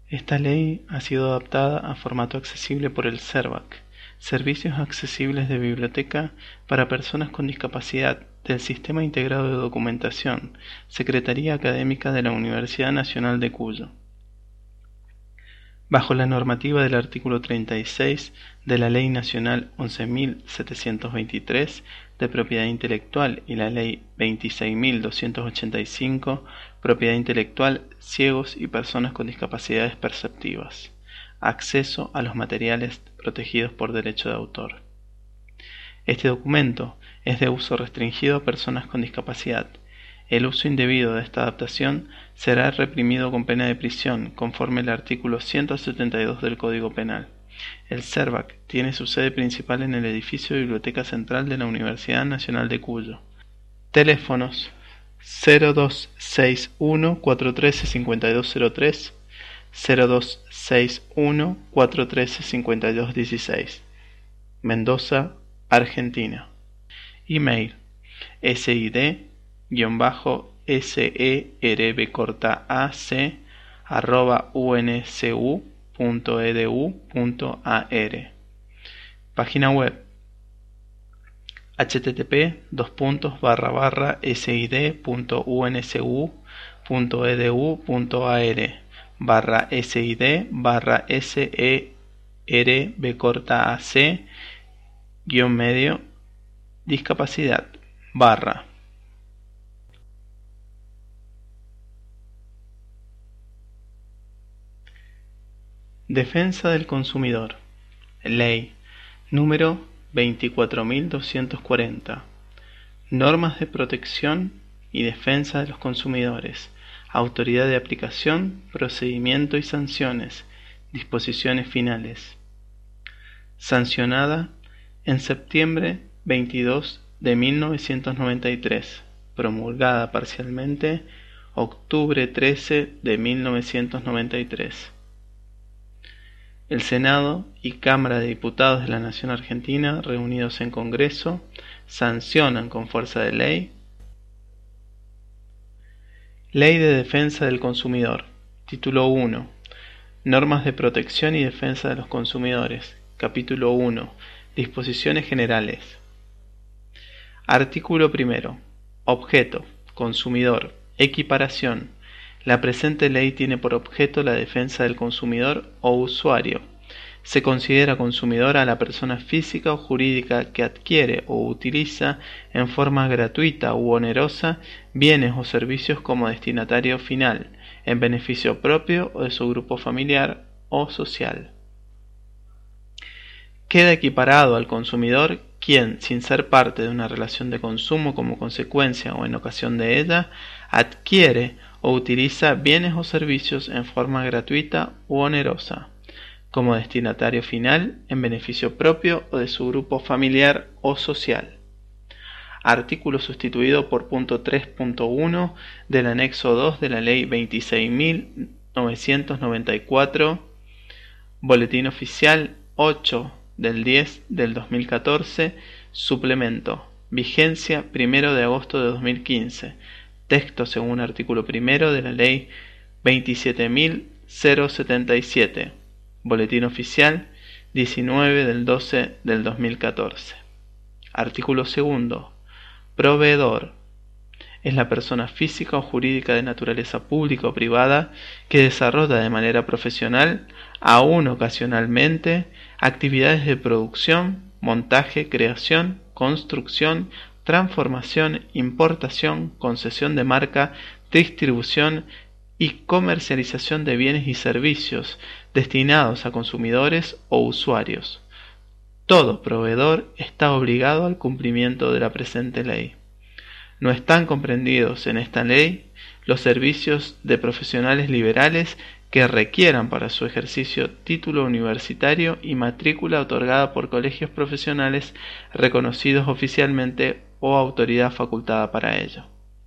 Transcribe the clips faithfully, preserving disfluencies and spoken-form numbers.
Esta ley ha sido adaptada a formato accesible por el SERVAC, Servicios Accesibles de Biblioteca para Personas con Discapacidad del Sistema Integrado de Documentación, Secretaría Académica de la Universidad Nacional de Cuyo. Bajo la normativa del artículo treinta y seis de la Ley Nacional once mil setecientos veintitrés de Propiedad Intelectual y la Ley veintiséis mil doscientos ochenta y cinco, Propiedad Intelectual, Ciegos y Personas con Discapacidades Perceptivas. Acceso a los materiales protegidos por derecho de autor. Este documento es de uso restringido a personas con discapacidad. El uso indebido de esta adaptación será reprimido con pena de prisión, conforme al artículo ciento setenta y dos del Código Penal. El SERVAC tiene su sede principal en el edificio de Biblioteca Central de la Universidad Nacional de Cuyo. Teléfonos cero dos seis uno cuatro uno tres cinco dos cero tres, cero dos seis uno cuatro uno tres cinco dos uno seis, Mendoza, Argentina. Email sid guión bajo serb corta ac arroba uncu punto edu punto ar. Página web http dos puntos barra barra sid punto uncu punto edu punto ar barra sid barra serb corta ac guión medio discapacidad barra. Defensa del consumidor. Ley número veinticuatro mil doscientos cuarenta. Normas de protección y defensa de los consumidores. Autoridad de aplicación, procedimiento y sanciones. Disposiciones finales. Sancionada en septiembre veintidós de mil novecientos noventa y tres. Promulgada parcialmente octubre trece de mil novecientos noventa y tres. El Senado y Cámara de Diputados de la Nación Argentina, reunidos en Congreso, sancionan con fuerza de ley. Ley de Defensa del Consumidor. Título uno. Normas de protección y defensa de los consumidores. Capítulo uno. Disposiciones generales. Artículo primero. Objeto. Consumidor. Equiparación. La presente ley tiene por objeto la defensa del consumidor o usuario. Se considera consumidor a la persona física o jurídica que adquiere o utiliza en forma gratuita u onerosa bienes o servicios como destinatario final, en beneficio propio o de su grupo familiar o social. Queda equiparado al consumidor quien, sin ser parte de una relación de consumo como consecuencia o en ocasión de ella, adquiere o utiliza bienes o servicios en forma gratuita u onerosa, como destinatario final, en beneficio propio o de su grupo familiar o social. Artículo sustituido por punto tres punto uno del anexo dos de la Ley veintiséis mil novecientos noventa y cuatro, Boletín Oficial ocho del diez del dos mil catorce, suplemento, vigencia primero de agosto de dos mil quince. Texto según artículo primero de la Ley veintisiete mil setenta y siete, Boletín Oficial diecinueve del doce del dos mil catorce. Artículo segundo. Proveedor. Es la persona física o jurídica de naturaleza pública o privada que desarrolla de manera profesional, aún ocasionalmente, actividades de producción, montaje, creación, construcción, transformación, importación, concesión de marca, distribución y comercialización de bienes y servicios destinados a consumidores o usuarios. Todo proveedor está obligado al cumplimiento de la presente ley. No están comprendidos en esta ley los servicios de profesionales liberales que requieran para su ejercicio título universitario y matrícula otorgada por colegios profesionales reconocidos oficialmente o autoridad facultada para ello.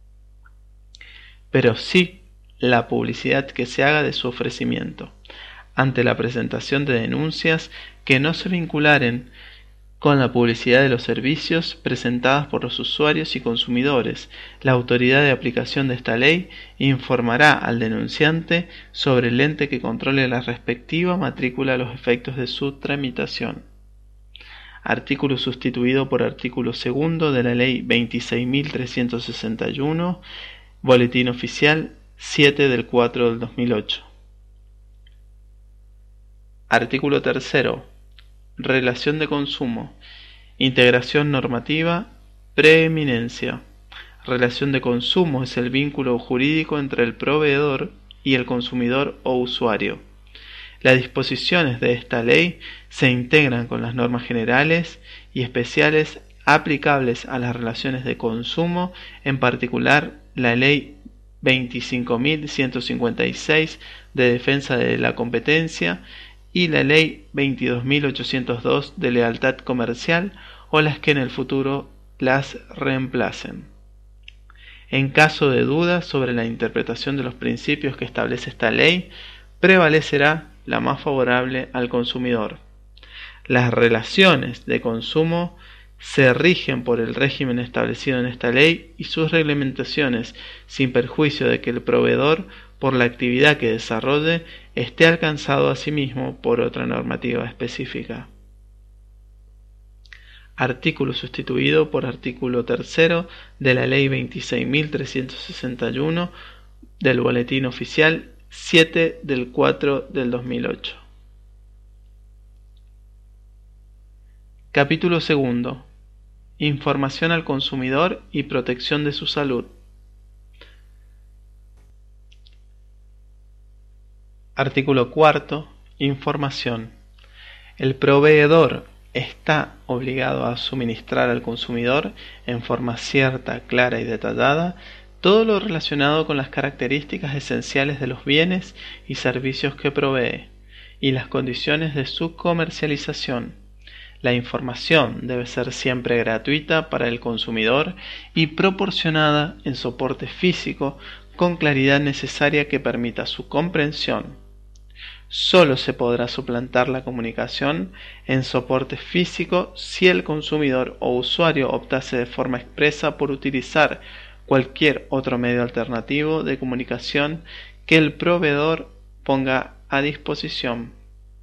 Pero sí la publicidad que se haga de su ofrecimiento, ante la presentación de denuncias que no se vincularen con la publicidad de los servicios presentadas por los usuarios y consumidores. La autoridad de aplicación de esta ley informará al denunciante sobre el ente que controle la respectiva matrícula a los efectos de su tramitación. Artículo sustituido por artículo segundo de la Ley veintiséis mil trescientos sesenta y uno, Boletín Oficial siete del cuatro del dos mil ocho. Artículo tercero. Relación de consumo. Integración normativa. Preeminencia. Relación de consumo es el vínculo jurídico entre el proveedor y el consumidor o usuario. Las disposiciones de esta ley se integran con las normas generales y especiales aplicables a las relaciones de consumo, en particular la Ley veinticinco mil ciento cincuenta y seis de Defensa de la Competencia y la Ley veintidós mil ochocientos dos de Lealtad Comercial, o las que en el futuro las reemplacen. En caso de duda sobre la interpretación de los principios que establece esta ley, prevalecerá la más favorable al consumidor. Las relaciones de consumo se rigen por el régimen establecido en esta ley y sus reglamentaciones, sin perjuicio de que el proveedor, por la actividad que desarrolle, esté alcanzado asimismo por otra normativa específica. Artículo sustituido por artículo tercero de la Ley veintiséis mil trescientos sesenta y uno del Boletín Oficial siete del cuatro del dos mil ocho. Capítulo segundo. Información al consumidor y protección de su salud. Artículo cuarto. Información. El proveedor está obligado a suministrar al consumidor en forma cierta, clara y detallada todo lo relacionado con las características esenciales de los bienes y servicios que provee y las condiciones de su comercialización. La información debe ser siempre gratuita para el consumidor y proporcionada en soporte físico con claridad necesaria que permita su comprensión. Solo se podrá suplantar la comunicación en soporte físico si el consumidor o usuario optase de forma expresa por utilizar cualquier otro medio alternativo de comunicación que el proveedor ponga a disposición.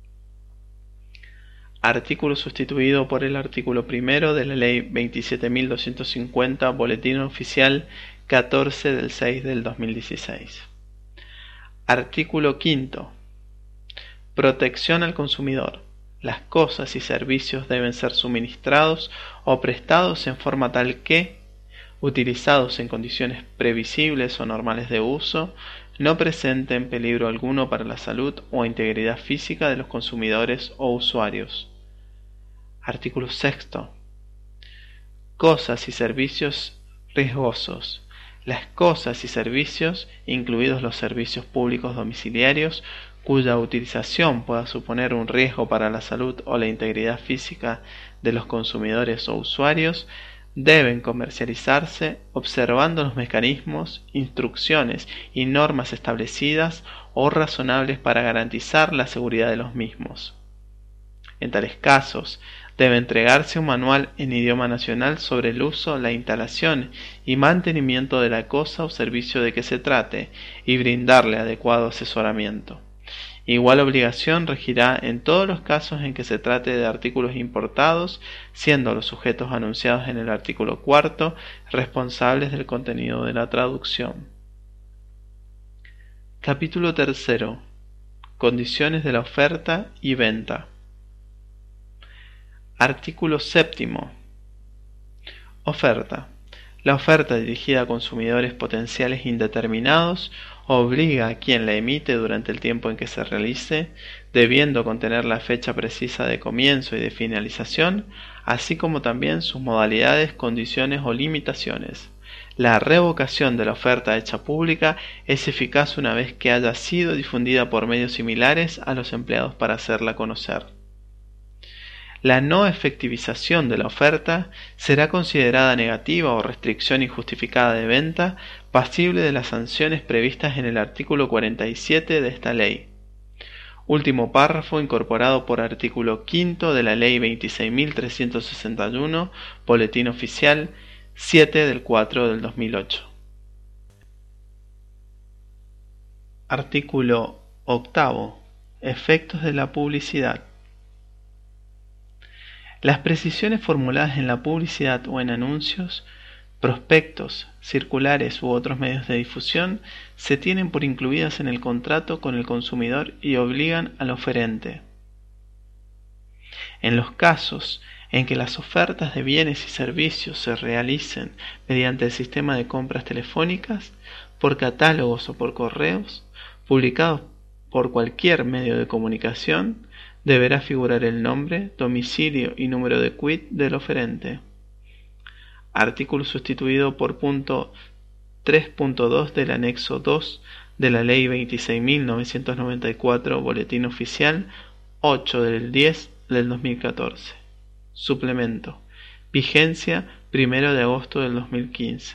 Artículo sustituido por el artículo primero de la Ley veintisiete mil doscientos cincuenta, Boletín Oficial catorce del seis del dos mil dieciséis. Artículo quinto. Protección al consumidor. Las cosas y servicios deben ser suministrados o prestados en forma tal que, utilizados en condiciones previsibles o normales de uso, no presenten peligro alguno para la salud o integridad física de los consumidores o usuarios. Artículo sexto. Cosas y servicios riesgosos. Las cosas y servicios, incluidos los servicios públicos domiciliarios, cuya utilización pueda suponer un riesgo para la salud o la integridad física de los consumidores o usuarios, deben comercializarse observando los mecanismos, instrucciones y normas establecidas o razonables para garantizar la seguridad de los mismos. En tales casos, debe entregarse un manual en idioma nacional sobre el uso, la instalación y mantenimiento de la cosa o servicio de que se trate y brindarle adecuado asesoramiento. Igual obligación regirá en todos los casos en que se trate de artículos importados, siendo los sujetos anunciados en el artículo cuarto responsables del contenido de la traducción. Capítulo tercero. Condiciones de la oferta y venta. Artículo séptimo. Oferta. La oferta dirigida a consumidores potenciales indeterminados obliga a quien la emite durante el tiempo en que se realice, debiendo contener la fecha precisa de comienzo y de finalización, así como también sus modalidades, condiciones o limitaciones. La revocación de la oferta hecha pública es eficaz una vez que haya sido difundida por medios similares a los empleados para hacerla conocer. La no efectivización de la oferta será considerada negativa o restricción injustificada de venta, pasible de las sanciones previstas en el artículo cuarenta y siete de esta ley. Último párrafo incorporado por artículo quinto de la Ley veintiséis mil trescientos sesenta y uno, Boletín Oficial siete del cuatro del dos mil ocho. Artículo octavo. Efectos de la publicidad. Las precisiones formuladas en la publicidad o en anuncios, prospectos, circulares u otros medios de difusión se tienen por incluidas en el contrato con el consumidor y obligan al oferente. En los casos en que las ofertas de bienes y servicios se realicen mediante el sistema de compras telefónicas, por catálogos o por correos, publicados por cualquier medio de comunicación, deberá figurar el nombre, domicilio y número de quit del oferente. Artículo sustituido por punto tres punto dos del anexo dos de la Ley veintiséis mil novecientos noventa y cuatro, Boletín Oficial ocho del diez del dos mil catorce. Suplemento. Vigencia primero de agosto del dos mil quince.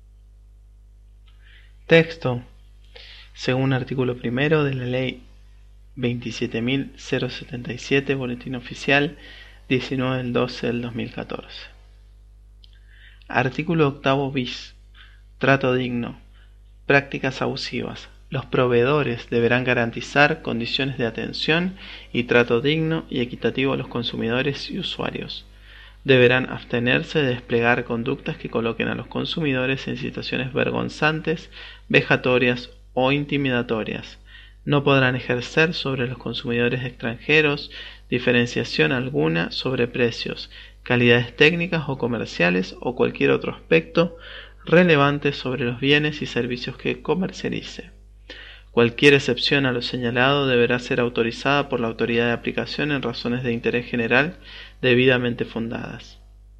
Texto. Según artículo primero de la Ley veintisiete mil setenta y siete, Boletín Oficial diecinueve del doce del dos mil catorce. Artículo octavo bis. Trato digno. Prácticas abusivas. Los proveedores deberán garantizar condiciones de atención y trato digno y equitativo a los consumidores y usuarios. Deberán abstenerse de desplegar conductas que coloquen a los consumidores en situaciones vergonzantes, vejatorias o intimidatorias. No podrán ejercer sobre los consumidores extranjeros diferenciación alguna sobre precios, calidades técnicas o comerciales o cualquier otro aspecto relevante sobre los bienes y servicios que comercialice. Cualquier excepción a lo señalado deberá ser autorizada por la autoridad de aplicación en razones de interés general debidamente fundadas.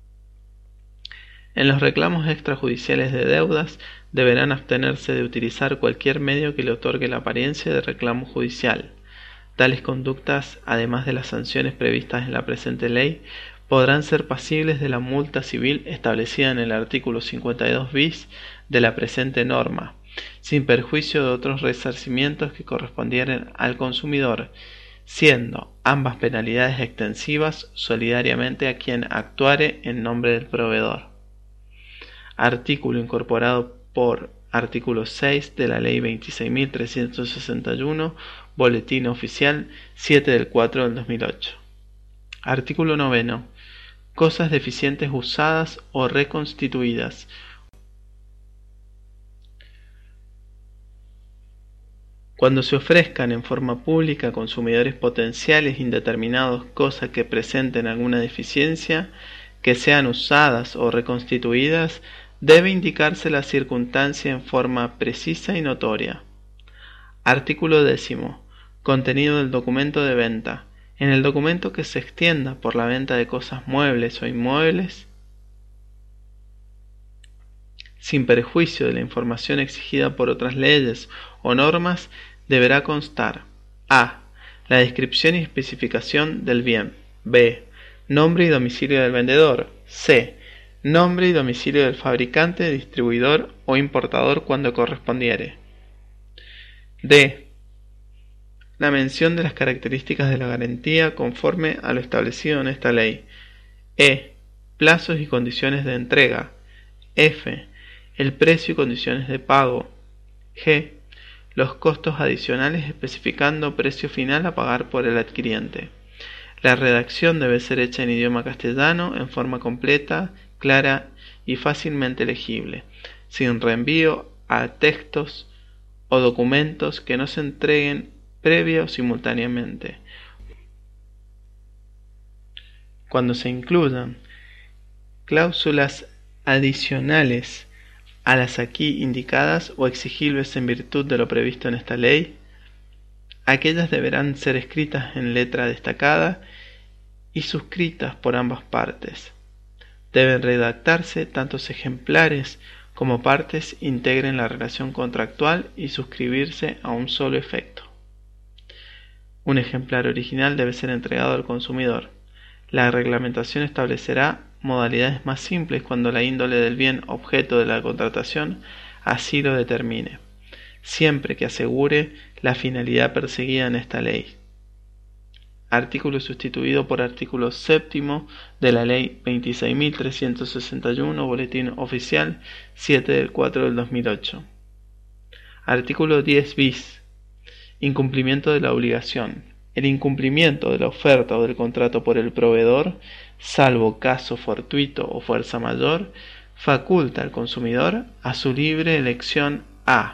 En los reclamos extrajudiciales de deudas deberán abstenerse de utilizar cualquier medio que le otorgue la apariencia de reclamo judicial. Tales conductas, además de las sanciones previstas en la presente ley, podrán ser pasibles de la multa civil establecida en el artículo cincuenta y dos bis de la presente norma, sin perjuicio de otros resarcimientos que correspondieren al consumidor, siendo ambas penalidades extensivas solidariamente a quien actuare en nombre del proveedor. Artículo incorporado por artículo seis de la Ley veintiséis mil trescientos sesenta y uno, Boletín Oficial siete del cuatro del dos mil ocho. Artículo noveno. Cosas deficientes usadas o reconstituidas. Cuando se ofrezcan en forma pública a consumidores potenciales indeterminados cosas que presenten alguna deficiencia, que sean usadas o reconstituidas, debe indicarse la circunstancia en forma precisa y notoria. Artículo décimo. Contenido del documento de venta. En el documento que se extienda por la venta de cosas muebles o inmuebles, sin perjuicio de la información exigida por otras leyes o normas, deberá constar: a. La descripción y especificación del bien. b. Nombre y domicilio del vendedor. c. Nombre y domicilio del fabricante, distribuidor o importador cuando correspondiere. d. La mención de las características de la garantía conforme a lo establecido en esta ley. E. Plazos y condiciones de entrega. F. El precio y condiciones de pago. G. Los costos adicionales especificando precio final a pagar por el adquiriente. La redacción debe ser hecha en idioma castellano en forma completa, clara y fácilmente legible, sin reenvío a textos o documentos que no se entreguen previa o simultáneamente. Cuando se incluyan cláusulas adicionales a las aquí indicadas o exigibles en virtud de lo previsto en esta ley, aquellas deberán ser escritas en letra destacada y suscritas por ambas partes. Deben redactarse tantos ejemplares como partes integren la relación contractual y suscribirse a un solo efecto. Un ejemplar original debe ser entregado al consumidor. La reglamentación establecerá modalidades más simples cuando la índole del bien objeto de la contratación así lo determine, siempre que asegure la finalidad perseguida en esta ley. Artículo sustituido por artículo séptimo de la Ley veintiséis mil trescientos sesenta y uno, Boletín Oficial siete del cuatro del dos mil ocho. Artículo diez bis. Incumplimiento de la obligación. El incumplimiento de la oferta o del contrato por el proveedor, salvo caso fortuito o fuerza mayor, faculta al consumidor a su libre elección a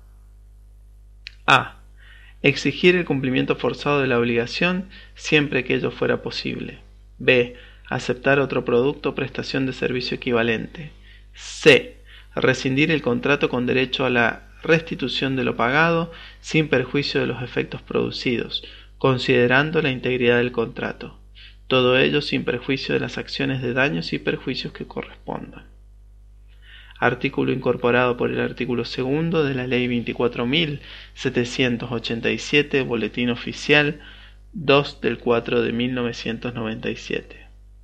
a. Exigir el cumplimiento forzado de la obligación siempre que ello fuera posible. B. Aceptar otro producto o prestación de servicio equivalente. C. Rescindir el contrato con derecho a la restitución de lo pagado sin perjuicio de los efectos producidos, considerando la integridad del contrato. Todo ello sin perjuicio de las acciones de daños y perjuicios que correspondan. Artículo incorporado por el artículo segundo de la Ley veinticuatro mil setecientos ochenta y siete, Boletín Oficial dos del cuatro de mil novecientos noventa y siete.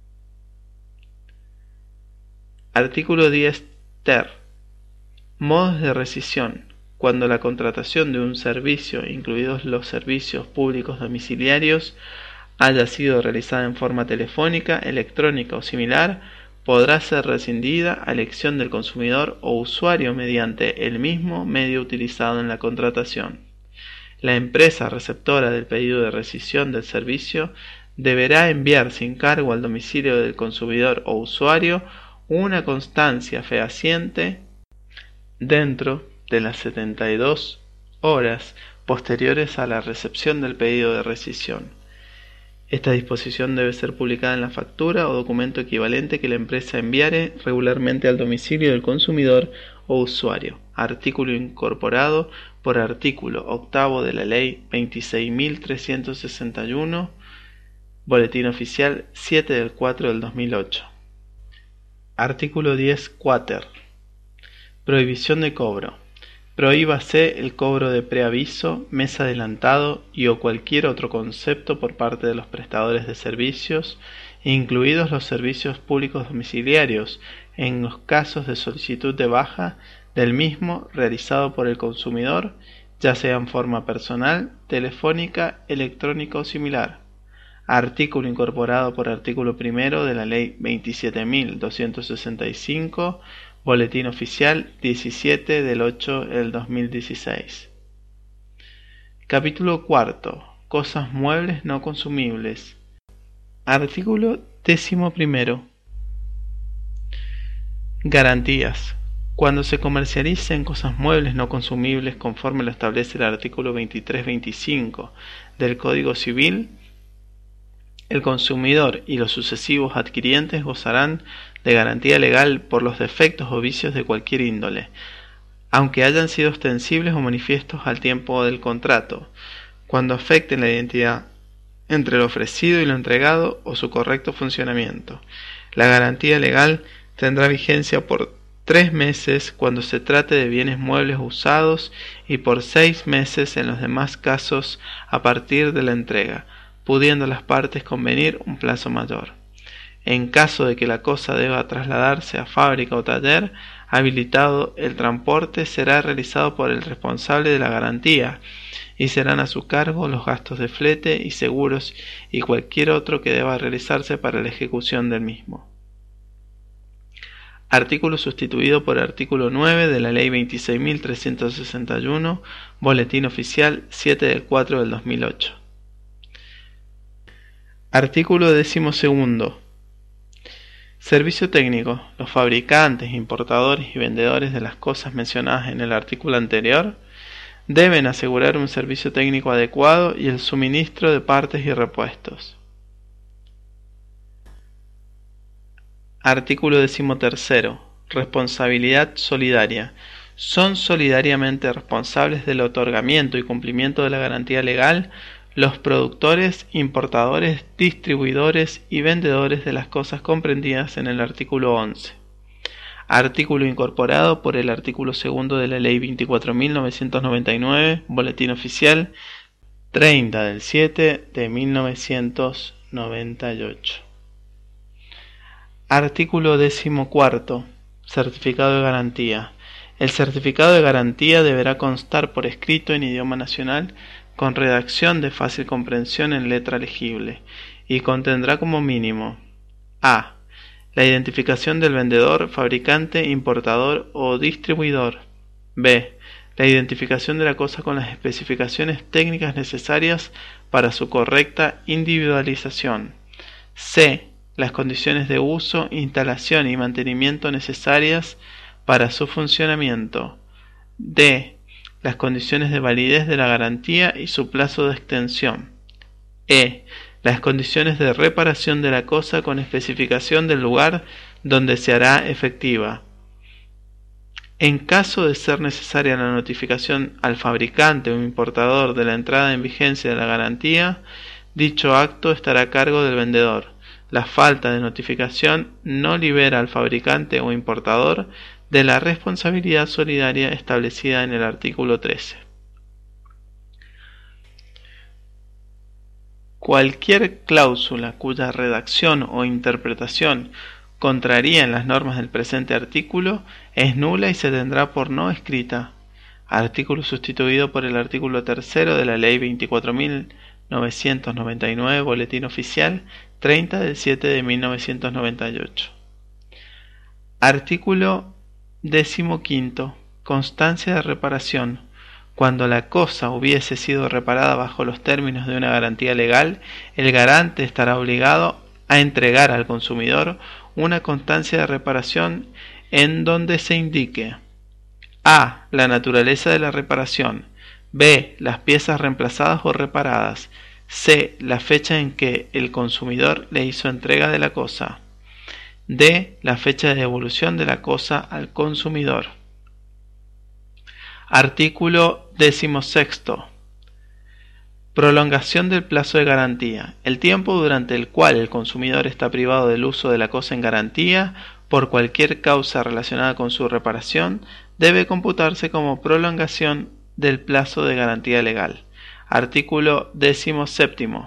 Artículo diez ter. Modos de rescisión. Cuando la contratación de un servicio, incluidos los servicios públicos domiciliarios, haya sido realizada en forma telefónica, electrónica o similar, podrá ser rescindida a elección del consumidor o usuario mediante el mismo medio utilizado en la contratación. La empresa receptora del pedido de rescisión del servicio deberá enviar sin cargo al domicilio del consumidor o usuario una constancia fehaciente dentro de las setenta y dos horas posteriores a la recepción del pedido de rescisión. Esta disposición debe ser publicada en la factura o documento equivalente que la empresa enviare regularmente al domicilio del consumidor o usuario. Artículo incorporado por artículo octavo de la Ley veintiséis mil trescientos sesenta y uno, Boletín Oficial siete del cuatro del dos mil ocho. Artículo diez cuater. Prohibición de cobro. Prohíbase el cobro de preaviso, mes adelantado y o cualquier otro concepto por parte de los prestadores de servicios, incluidos los servicios públicos domiciliarios, en los casos de solicitud de baja del mismo realizado por el consumidor, ya sea en forma personal, telefónica, electrónica o similar. Artículo incorporado por artículo primero de la Ley veintisiete mil doscientos sesenta y cinco, Boletín Oficial diecisiete del ocho del dos mil dieciséis. Capítulo cuarto. Cosas muebles no consumibles. Artículo décimo primero. Garantías. Cuando se comercialicen cosas muebles no consumibles conforme lo establece el artículo veintitrés veinticinco del Código Civil, el consumidor y los sucesivos adquirientes gozarán de garantía legal por los defectos o vicios de cualquier índole, aunque hayan sido ostensibles o manifiestos al tiempo del contrato, cuando afecten la identidad entre lo ofrecido y lo entregado o su correcto funcionamiento. La garantía legal tendrá vigencia por tres meses cuando se trate de bienes muebles usados y por seis meses en los demás casos a partir de la entrega, pudiendo las partes convenir un plazo mayor. En caso de que la cosa deba trasladarse a fábrica o taller habilitado, el transporte será realizado por el responsable de la garantía y serán a su cargo los gastos de flete y seguros y cualquier otro que deba realizarse para la ejecución del mismo. Artículo sustituido por artículo nueve de la Ley veintiséis mil trescientos sesenta y uno, Boletín Oficial siete del cuatro del dos mil ocho. Artículo decimosegundo. Servicio técnico. Los fabricantes, importadores y vendedores de las cosas mencionadas en el artículo anterior deben asegurar un servicio técnico adecuado y el suministro de partes y repuestos. Artículo decimotercero. Responsabilidad solidaria. Son solidariamente responsables del otorgamiento y cumplimiento de la garantía legal los productores, importadores, distribuidores y vendedores de las cosas comprendidas en el artículo once. Artículo incorporado por el artículo segundo de la Ley veinticuatro mil novecientos noventa y nueve, Boletín Oficial treinta del siete de mil novecientos noventa y ocho. Artículo decimocuarto. Certificado de garantía. El certificado de garantía deberá constar por escrito en idioma nacional con redacción de fácil comprensión en letra legible, y contendrá como mínimo: a. La identificación del vendedor, fabricante, importador o distribuidor. B. La identificación de la cosa con las especificaciones técnicas necesarias para su correcta individualización. C. Las condiciones de uso, instalación y mantenimiento necesarias para su funcionamiento. D. Las condiciones de validez de la garantía y su plazo de extensión. E. Las condiciones de reparación de la cosa con especificación del lugar donde se hará efectiva. En caso de ser necesaria la notificación al fabricante o importador de la entrada en vigencia de la garantía, dicho acto estará a cargo del vendedor. La falta de notificación no libera al fabricante o importador de la responsabilidad solidaria establecida en el artículo trece. Cualquier cláusula cuya redacción o interpretación contraríen las normas del presente artículo es nula y se tendrá por no escrita. Artículo sustituido por el artículo tercero de la Ley veinticuatro mil novecientos noventa y nueve, Boletín Oficial, treinta del siete de mil novecientos noventa y ocho. Artículo decimoquinto. Constancia de reparación. Cuando la cosa hubiese sido reparada bajo los términos de una garantía legal, el garante estará obligado a entregar al consumidor una constancia de reparación en donde se indique: a. La naturaleza de la reparación. B. Las piezas reemplazadas o reparadas. C. La fecha en que el consumidor le hizo entrega de la cosa. D. La fecha de devolución de la cosa al consumidor. Artículo decimosexto. Prolongación del plazo de garantía. El tiempo durante el cual el consumidor está privado del uso de la cosa en garantía por cualquier causa relacionada con su reparación debe computarse como prolongación del plazo de garantía legal. Artículo decimoséptimo.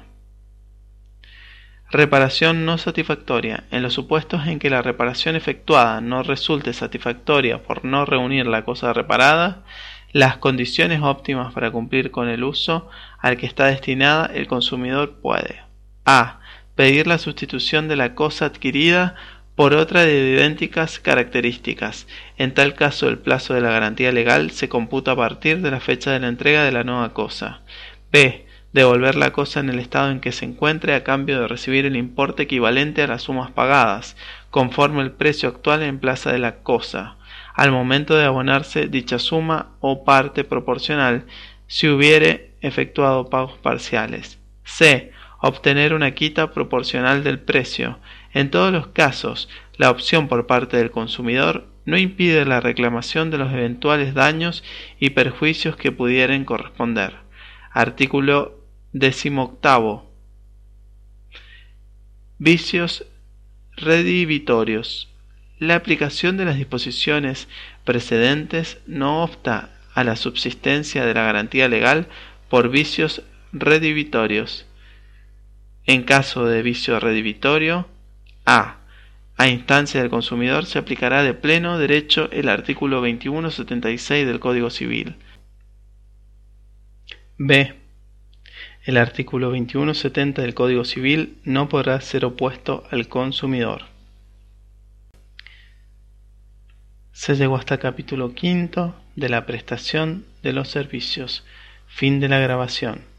Reparación no satisfactoria. En los supuestos en que la reparación efectuada no resulte satisfactoria por no reunir la cosa reparada las condiciones óptimas para cumplir con el uso al que está destinada, el consumidor puede: a. Pedir la sustitución de la cosa adquirida por otra de idénticas características. En tal caso, el plazo de la garantía legal se computa a partir de la fecha de la entrega de la nueva cosa. B. Devolver la cosa en el estado en que se encuentre a cambio de recibir el importe equivalente a las sumas pagadas, conforme el precio actual en plaza de la cosa, al momento de abonarse dicha suma o parte proporcional, si hubiere efectuado pagos parciales. C. Obtener una quita proporcional del precio. En todos los casos, la opción por parte del consumidor no impide la reclamación de los eventuales daños y perjuicios que pudieran corresponder. Artículo decimoctavo. Vicios redivitorios. La aplicación de las disposiciones precedentes no obsta a la subsistencia de la garantía legal por vicios redivitorios. En caso de vicio redivitorio, a. A instancia del consumidor se aplicará de pleno derecho el artículo veintiuno setenta y seis del Código Civil. B. El artículo veintiuno setenta del Código Civil no podrá ser opuesto al consumidor. Se llegó hasta el capítulo quinto de la prestación de los servicios. Fin de la grabación.